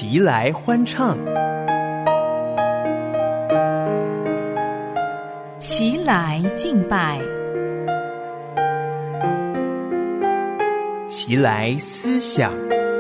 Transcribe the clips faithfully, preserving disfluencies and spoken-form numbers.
齐来欢唱， 齐来敬拜， 齐来思想，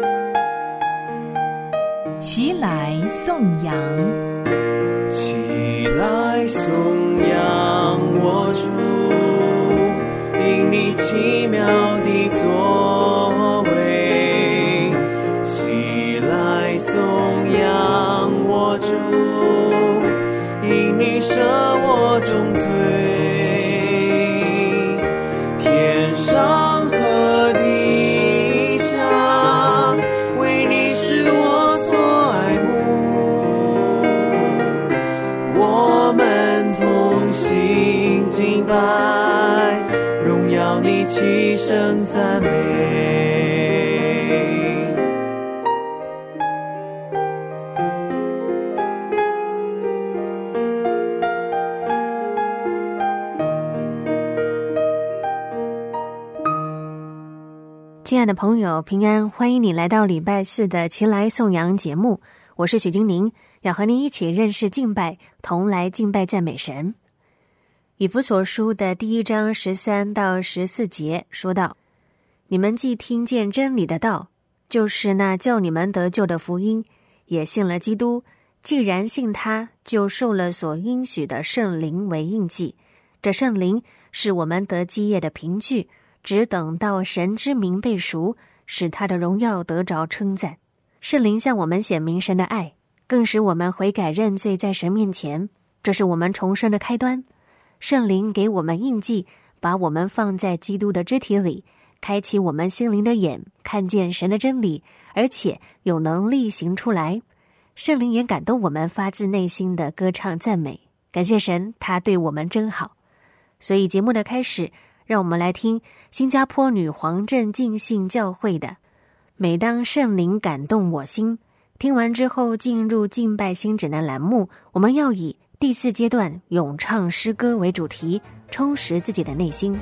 齐来颂扬， 齐来颂扬我主，因你奇妙的作为。齐来颂扬我主，因你赦我重罪。天上和地下，为你是我所爱慕。我们同心敬拜，荣耀你，齐声赞美。 亲爱的朋友，平安，欢迎你来到礼拜四的齐来颂扬节目，我是许金玲，要和您一起认识敬拜，同来敬拜赞美神。以弗所书的第一章十三到十四节说道：你们既听见真理的道，就是那叫你们得救的福音，也信了基督，既然信他，就受了所应许的圣灵为印记。这圣灵是我们得基业的凭据，只等到神之名被赎，使他的荣耀得着称赞。圣灵向我们显明神的爱，更使我们悔改认罪在神面前，这是我们重生的开端。圣灵给我们印记，把我们放在基督的肢体里，开启我们心灵的眼，看见神的真理，而且有能力行出来。圣灵也感动我们发自内心的歌唱赞美，感谢神，他对我们真好。所以节目的开始，让我们来听新加坡女皇镇浸信教会的每当圣灵感动我心。听完之后进入敬拜新指南栏目，我们要以第四阶段咏唱诗歌为主题，充实自己的内心。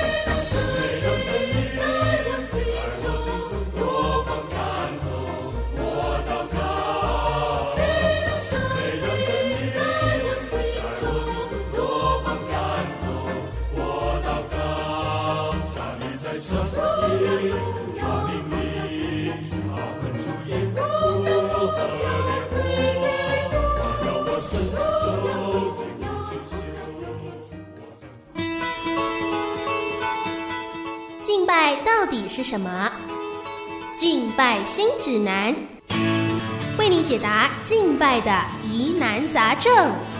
敬拜到底是什么？敬拜新指南，为你解答敬拜的疑难杂症。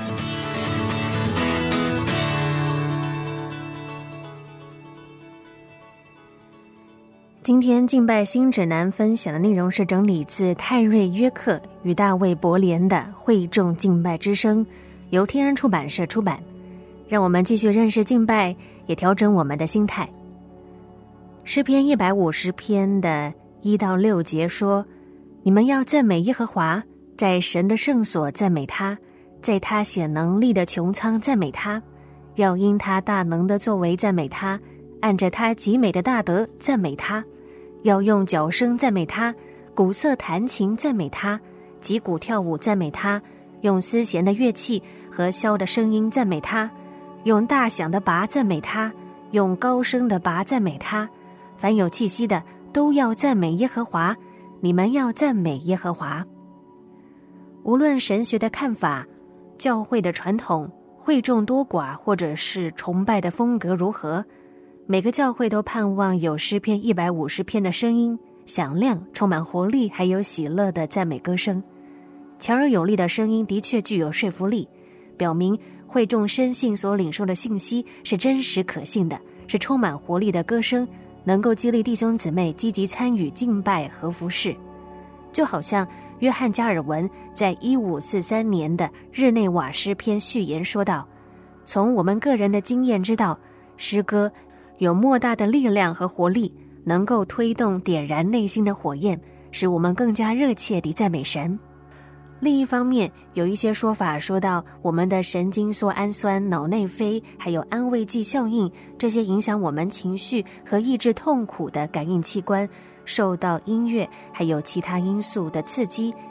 今天敬拜新指南分享的内容是整理自泰瑞约克与大卫伯莲的《会众敬拜之声》，由天安出版社出版。让我们继续认识敬拜，也调整我们的心态。诗篇一百五十篇的一到六节说：你们要赞美耶和华，在神的圣所赞美他，在他显能力的穹苍赞美他，要因他大能的作为赞美他，按着他极美的大德赞美他，要用角声赞美他，鼓瑟弹琴赞美他，击鼓跳舞赞美他，用丝弦的乐器和箫的声音赞美他，用大响的拔赞美他，用高声的拔赞美他。凡有气息的都要赞美耶和华，你们要赞美耶和华。无论神学的看法、教会的传统、会众多寡，或者是崇拜的风格如何，每个教会都盼望有诗篇一百五十篇的声音，响亮、充满活力，还有喜乐的赞美歌声。强而有力的声音的确具有说服力，表明会众深信所领受的信息是真实可信的，是充满活力的歌声，能够激励弟兄姊妹积极参与敬拜和服事。就好像约翰加尔文在一五四三年的日内瓦诗篇序言说道：从我们个人的经验知道，诗歌有莫大的力量和活力，能够推动点燃内心的火焰，使我们更加热切地赞美神。另一方面，有一些说法说到我们的神经缩氨酸、脑内啡还有安慰剂效应，这些影响我们情绪和抑制痛苦的感应器官受到音乐还有其他因素的刺激，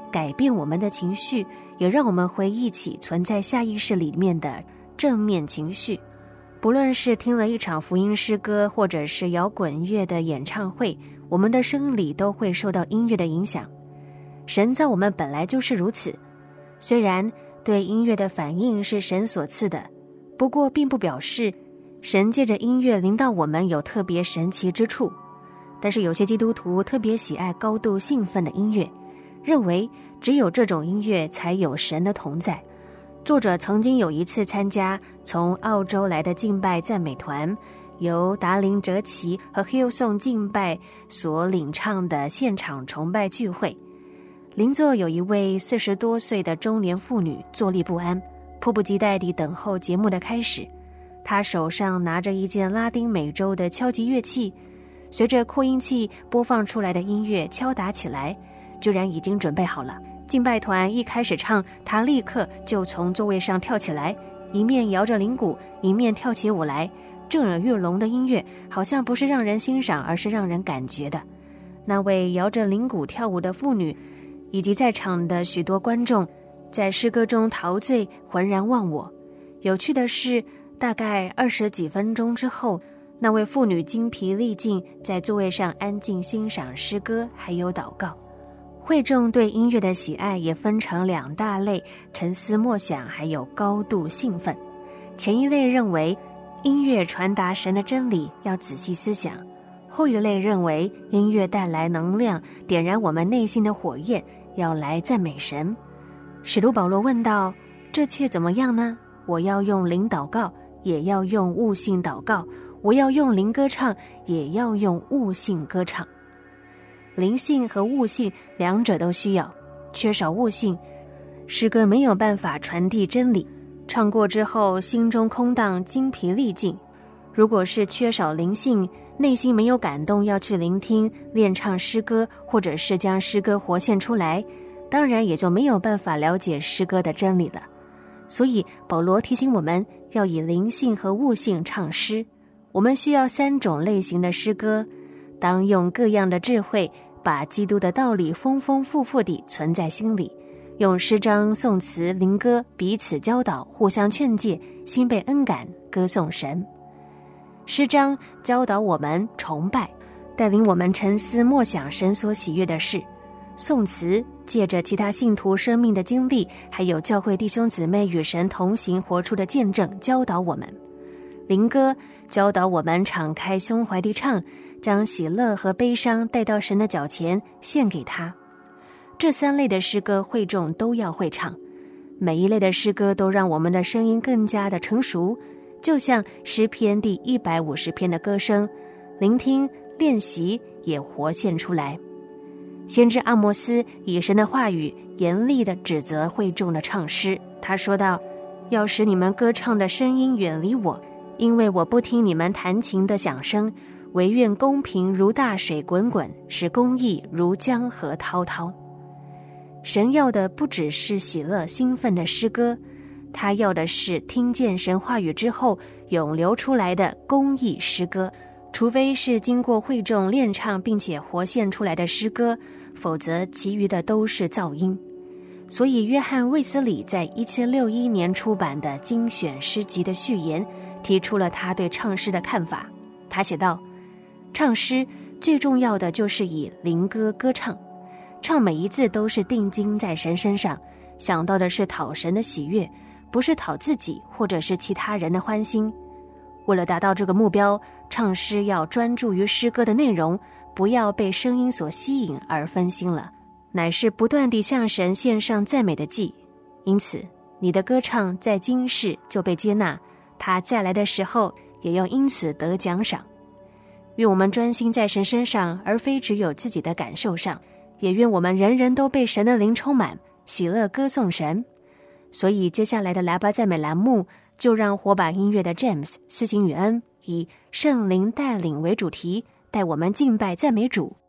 改变我们的情绪，也让我们回忆起存在下意识里面的正面情绪。不论是听了一场福音诗歌，或者是摇滚乐的演唱会，我们的生理都会受到音乐的影响。神造我们本来就是如此，虽然对音乐的反应是神所赐的，不过并不表示神借着音乐临到我们有特别神奇之处。但是有些基督徒特别喜爱高度兴奋的音乐，认为只有这种音乐才有神的同在。作者曾经有一次参加从澳洲来的敬拜赞美团，由达林·哲奇和 Hillsong 敬拜所领唱的现场崇拜聚会。邻座有一位四十多岁的中年妇女坐立不安，迫不及待地等候节目的开始。她手上拿着一件拉丁美洲的敲击乐器，随着扩音器播放出来的音乐敲打起来，居然已经准备好了。敬拜团一开始唱，她立刻就从座位上跳起来，一面摇着铃鼓，一面跳起舞来。震耳欲聋的音乐好像不是让人欣赏，而是让人感觉的。那位摇着铃鼓跳舞的妇女以及在场的许多观众在诗歌中陶醉，浑然忘我。有趣的是，大概二十几分钟之后，那位妇女精疲力尽，在座位上安静欣赏诗歌还有祷告。会众对音乐的喜爱也分成两大类，沉思默想还有高度兴奋。前一类认为音乐传达神的真理，要仔细思想；后一类认为音乐带来能量，点燃我们内心的火焰，要来赞美神。使徒保罗问道，这却怎么样呢？我要用灵祷告，也要用悟性祷告，我要用灵歌唱，也要用悟性歌唱。灵性和悟性两者都需要，缺少悟性，诗歌没有办法传递真理，唱过之后心中空荡，精疲力尽。如果是缺少灵性，内心没有感动要去聆听练唱诗歌，或者是将诗歌活现出来，当然也就没有办法了解诗歌的真理了。所以保罗提醒我们要以灵性和悟性唱诗。我们需要三种类型的诗歌，当用各样的智慧把基督的道理丰丰富富地存在心里，用诗章、颂词、灵歌彼此教导，互相劝诫，心被恩感，歌颂神。诗章教导我们崇拜，带领我们沉思默想神所喜悦的事。颂词借着其他信徒生命的经历，还有教会弟兄姊妹与神同行活出的见证，教导我们。灵歌教导我们敞开胸怀地唱，将喜乐和悲伤带到神的脚前，献给他。这三类的诗歌会众都要会唱，每一类的诗歌都让我们的声音更加的成熟，就像诗篇第一百五十篇的歌声，聆听练习也活现出来。先知阿摩斯以神的话语严厉地指责会众的唱诗，他说道，要使你们歌唱的声音远离我，因为我不听你们弹琴的响声，惟愿公平如大水滚滚，使公义如江河滔滔。神要的不只是喜乐兴奋的诗歌，他要的是听见神话语之后涌流出来的公义诗歌。除非是经过会众练唱并且活现出来的诗歌，否则其余的都是噪音。所以约翰卫斯理在一七六一年出版的精选诗集的序言提出了他对唱诗的看法。他写道，唱诗最重要的就是以灵歌歌唱，唱每一字都是定睛在神身上，想到的是讨神的喜悦，不是讨自己或者是其他人的欢心。为了达到这个目标，唱诗要专注于诗歌的内容，不要被声音所吸引而分心了，乃是不断地向神献上赞美的祭。因此你的歌唱在今世就被接纳，他再来的时候也要因此得奖赏。愿我们专心在神身上，而非只有自己的感受上，也愿我们人人都被神的灵充满，喜乐歌颂神。所以接下来的来吧赞美栏目，就让火把音乐的 James 施行与恩以圣灵带领为主题，带我们敬拜赞美主。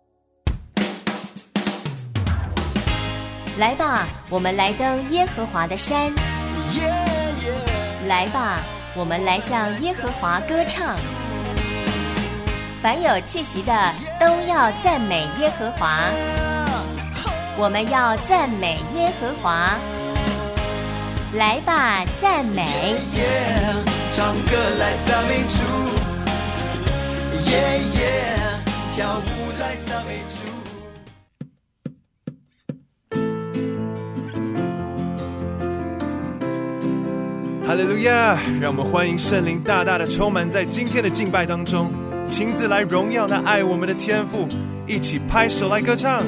来吧，我们来登耶和华的山， Yeah, yeah. 来吧，我们来向耶和华歌唱。凡有气息的都要赞美耶和华。 我们要赞美耶和华。来吧，赞美！ Yeah, 唱歌来赞美主 Yeah, yeah, 跳舞来赞美主。 哈利路亚！让我们欢迎圣灵大大的充满在今天的敬拜当中，亲自来荣耀那爱我们的天父，一起拍手来歌唱。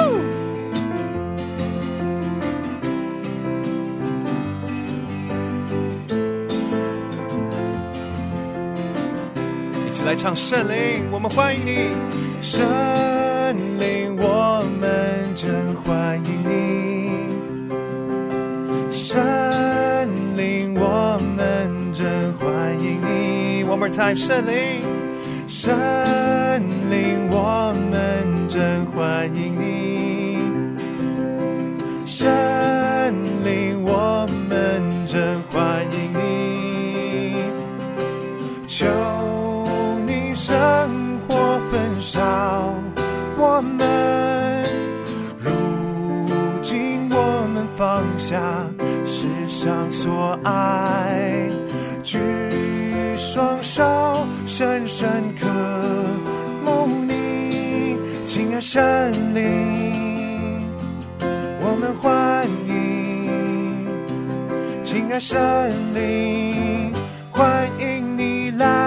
一起来唱圣灵，我们欢迎你，圣灵，我们真欢迎你，圣灵，我们真欢迎你。One more time， 圣灵，圣灵，我们真欢迎你，圣灵，我们真欢迎你。求你生活焚烧我们，如今我们放下世上所爱，举双手深深渴慕你，亲爱圣灵，我们欢迎，亲爱圣灵，欢迎你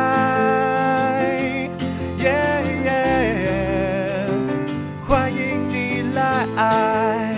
来，耶耶，欢迎你来，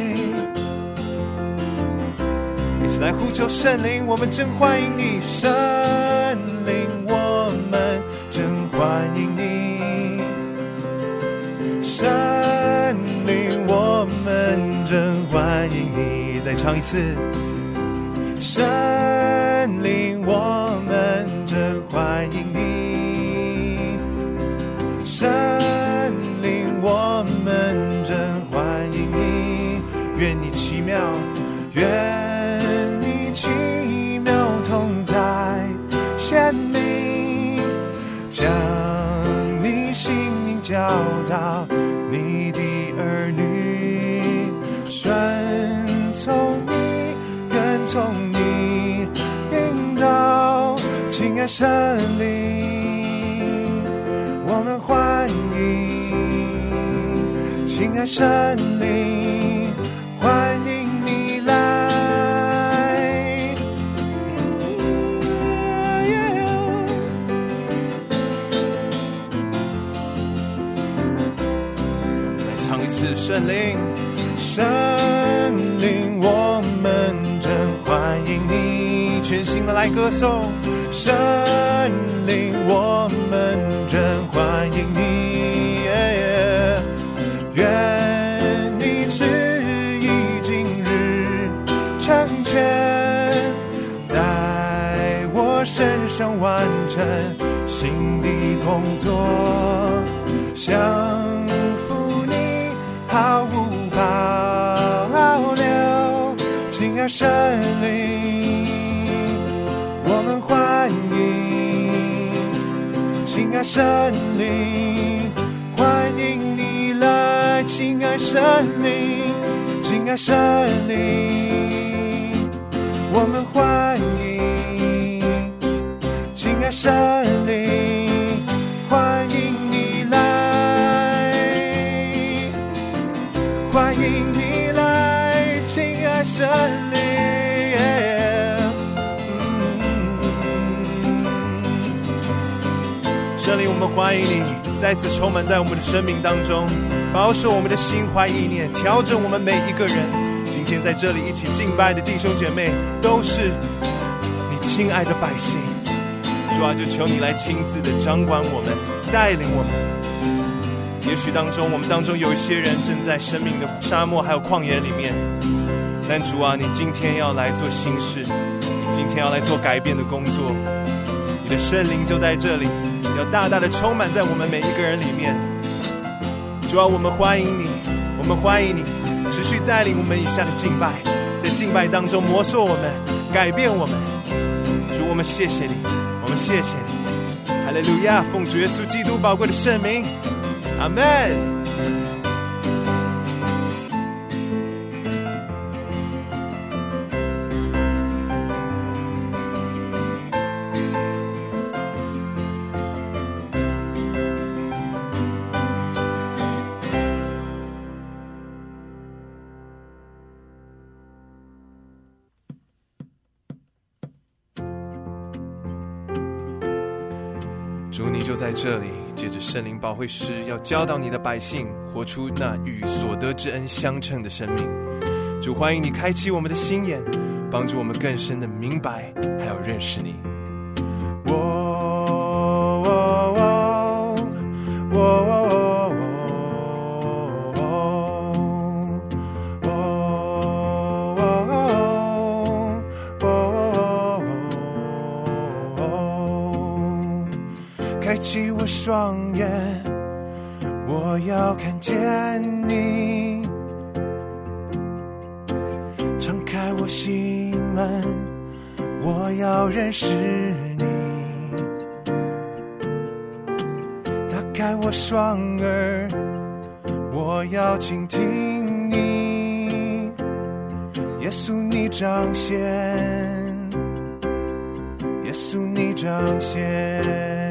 一起来呼求圣灵，我们真欢迎你，圣灵，我们真欢迎你，圣灵，我们真欢迎你。再唱一次，圣灵，我们真欢迎你，圣灵，我们真欢迎你。愿你奇妙，愿你奇妙同在显明，将你心意教导你的儿女，顺从你，跟从你引导，亲爱圣灵，我们欢迎，亲爱圣灵，欢迎你来。圣灵，圣灵，我们真欢迎你，全心的来歌颂。圣灵，我们真欢迎你，耶耶，愿你旨意今日成全，在我身上完成新的工作，像毫无保留，亲爱圣灵，我们欢迎，亲爱圣灵，欢迎你来，亲爱圣灵，亲爱圣灵，我们欢迎，亲爱圣灵，欢迎你来，欢迎你来，亲爱圣灵，圣灵，我们欢迎你再次充满在我们的生命当中，保守我们的心怀意念，调整我们每一个人。今天在这里一起敬拜的弟兄姐妹都是你亲爱的百姓，主啊，就求你来亲自的掌管我们，带领我们。也许当中我们当中有一些人正在生命的沙漠还有旷野里面，但主啊，你今天要来做新事，你今天要来做改变的工作，你的圣灵就在这里，要大大的充满在我们每一个人里面。主啊，我们欢迎你，我们欢迎你持续带领我们以下的敬拜，在敬拜当中磨塑我们，改变我们。主，我们谢谢你，我们谢谢你，哈利路亚！奉主耶稣基督宝贵的圣名，阿们。 主，你就在这里，借着圣灵保惠师，要教导你的百姓活出那与所得之恩相称的生命。主，欢迎你开启我们的心眼，帮助我们更深的明白还有认识你。我我我开启我双眼，我要看见你，敞开我心门，我要认识你，打开我双耳，我要倾听你，耶稣你彰显，耶稣你彰显。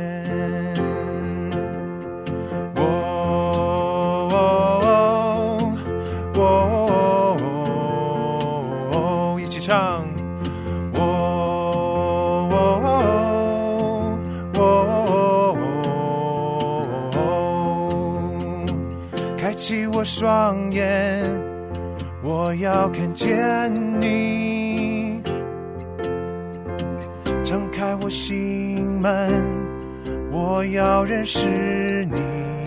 唱，我我我开启我双眼，我要看见你，敞开我心门，我要认识你，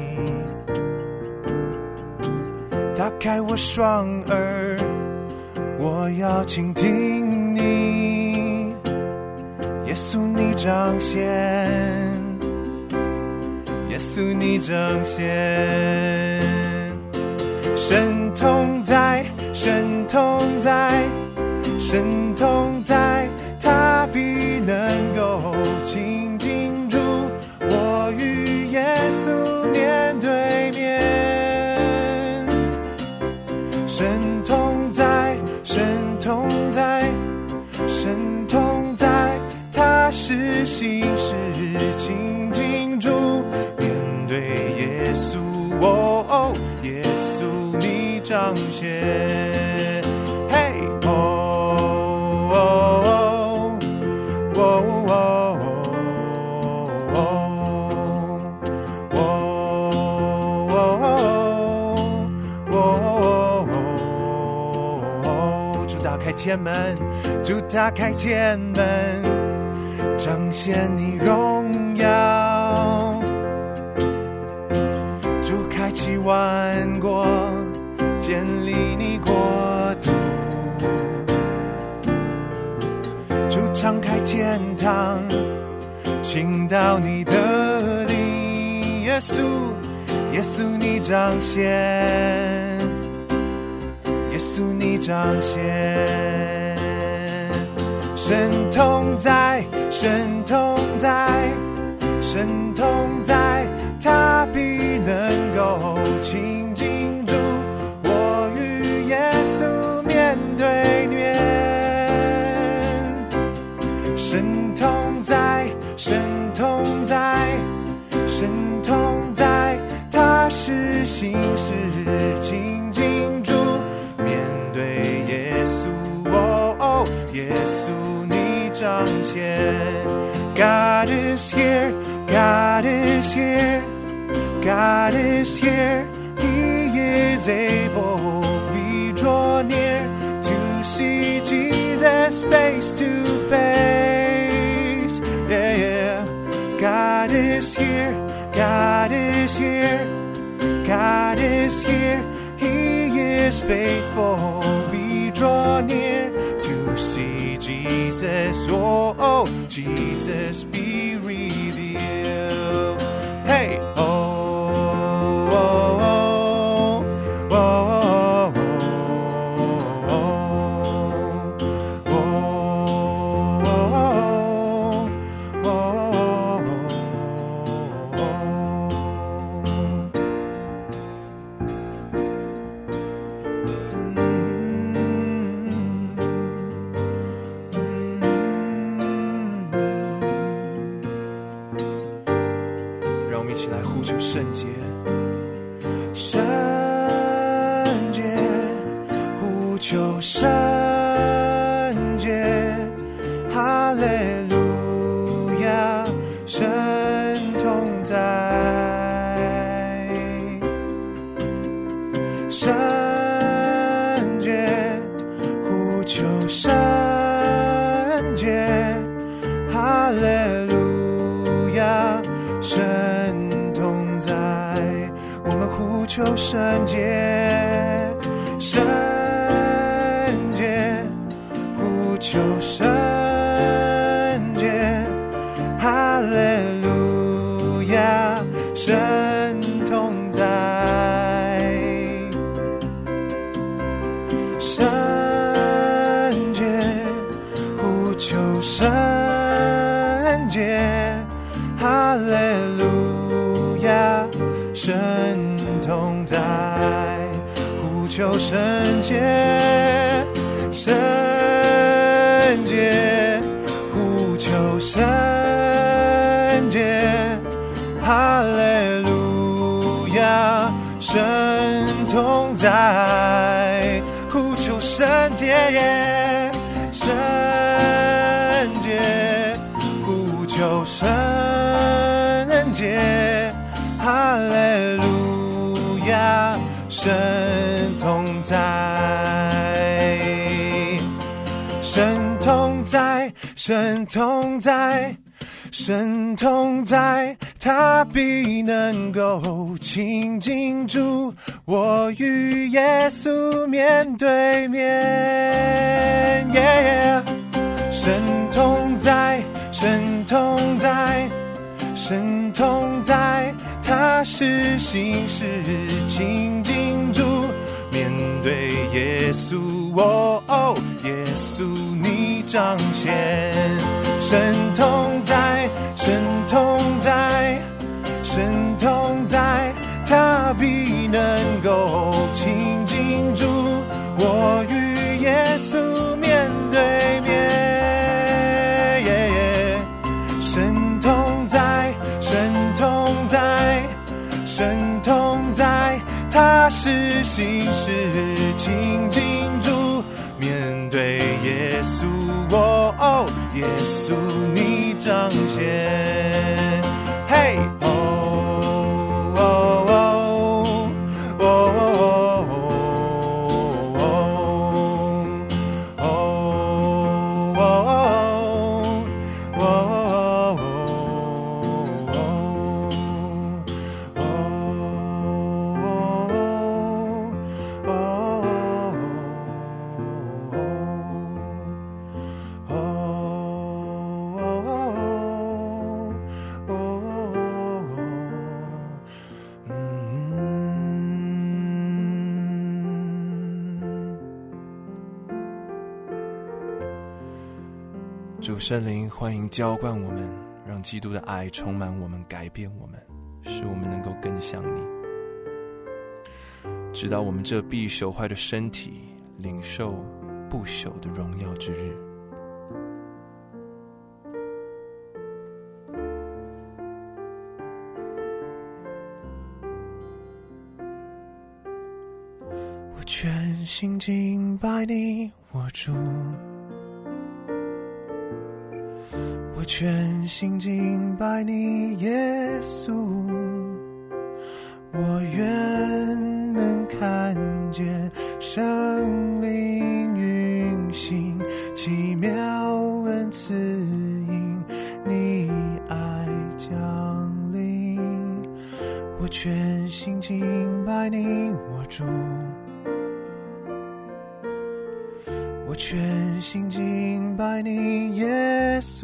打开我双耳，我要倾听你，耶稣你彰显，耶稣你彰显，神同在，神同在，神同在，他必能够亲近住我与耶稣面对面，神同在，神同在，神同在，他是心事亲近主，面对耶稣，哦哦，耶稣你彰显，嘿，哦哦哦哦哦，主打开天门，主打开天门，彰显你荣耀，主开启万国，建立你国度，主敞开天堂，倾倒你的灵，耶稣，耶稣你彰显，耶稣你彰显，神同在，神同在，神同在，他必能够亲近主，我与耶稣面对面，神同在，神同在，神同在，他是心事亲近主，面对耶稣，哦哦，耶稣你彰显。God is here, God is here, God is here, He is able, we draw near to see Jesus face to face, yeah, yeah. God is here, God is here, God is here, He is faithful, we draw near to see Jesus, oh, oh, Jesus be revealed, hey, oh, oh, oh, oh, oh, oh, oh,一起来呼求圣洁，圣洁，呼求圣洁，哈利路亚，神同我们呼求圣洁，圣洁，呼求圣洁，哈利路亚，神同在，圣洁，呼求圣洁，哈利路亚，神同在，呼求圣洁，圣洁，呼求圣洁，哈利路亚，神同在，呼求圣洁，圣洁，呼求圣洁，哈利路亚，神同在，神同在，神同在，神同在，他必能够亲近住我与耶稣面对面、yeah、神同在，神同在，神同在，他是心事亲近住面对耶稣，哦哦，耶稣你彰显，神同在，神同在，神同在，他必能够亲近住我与耶稣面对面、yeah、神同在，神同在，神同在，他是心事亲近住面对耶稣，哦哦，耶稣你彰显，嘿，哦哦哦哦哦哦哦主圣灵，欢迎浇灌我们，让基督的爱充满我们，改变我们，使我们能够更像你，直到我们这必朽坏的身体领受不朽的荣耀之日。我全心敬拜你，我主，我全心敬拜你，耶稣，我愿能看见圣灵运行，奇妙恩赐因你爱降临。我全心敬拜你，我主，我全心敬拜你，耶稣，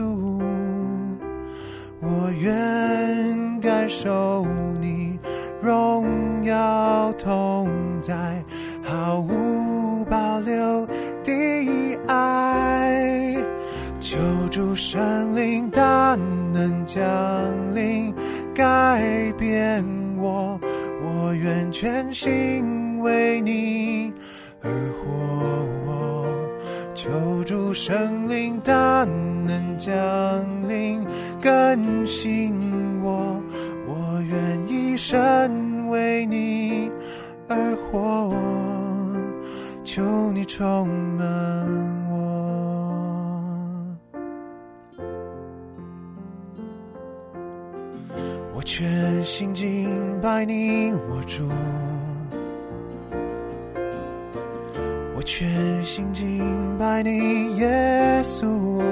我愿感受你荣耀同在，毫无保留的爱，求主圣灵大能降临，改变我，我愿全心为你而活我，求主圣灵大能降临，更新我，我愿一生为你而活，求你充满我。我全心敬拜你，我主，我全心敬拜你，耶稣，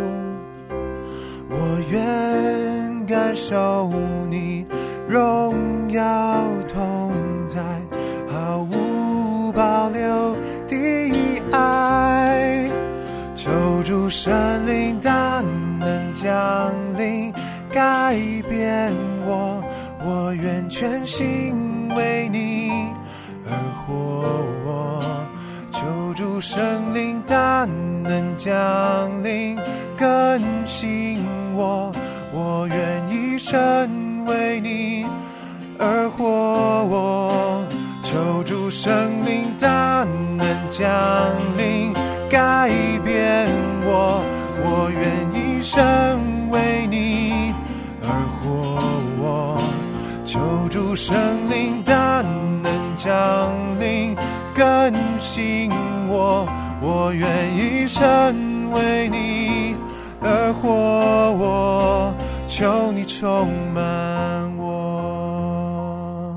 我愿感受你荣耀同在毫无保留的爱。求主圣灵大能降临改变我，我愿全心为你而活。求主圣灵大能降临更新我，我愿一生为你而活。求主圣灵大能降临改变我，我愿一生为你而活。求主圣灵大能降临更新我，我愿一生为你而活。求你充满我，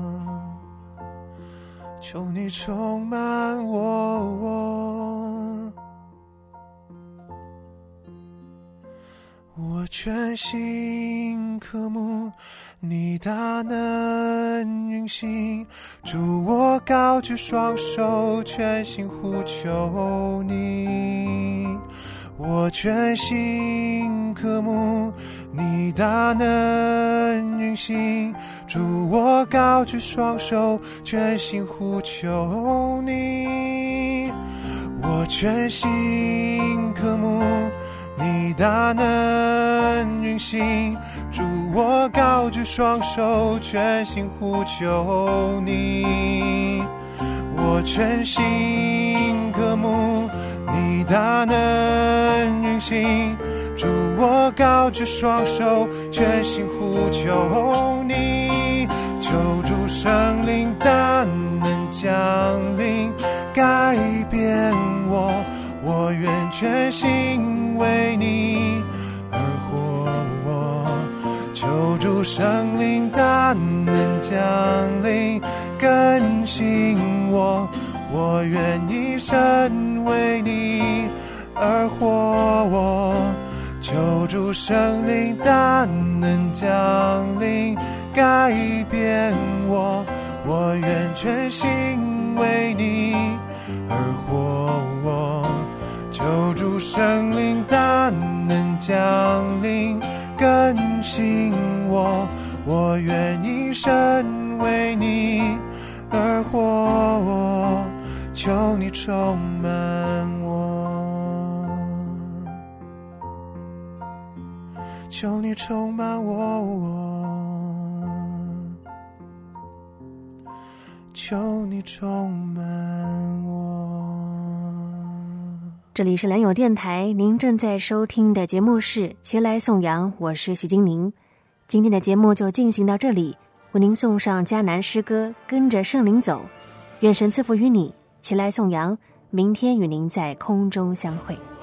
求你充满我，我全心渴慕你大能运行。主，我高举双手，全心呼求你。我全心渴慕你大能运行。主，我高举双手，全心呼求你。我全心渴慕你大能运行。主，我高举双手，全心呼求你。我全心渴慕你大能运行。主，我高举双手，全心呼求你。求主圣灵大能降临改变我，我愿全心为你而活。求主圣灵大能降临更新我，我愿一生为你而活。求主圣灵大能降临改变我，我愿全心为你而活。求主圣灵大能降临更新我，我愿一生为你而活。求你充满我，求你充满我，求你充满我。 这里是良友电台，您正在收听的节目是齐来颂扬，我是许金宁。今天的节目就进行到这里，为您送上迦南诗歌跟着圣灵走。愿神赐福于你，齐来颂扬，明天与您在空中相会。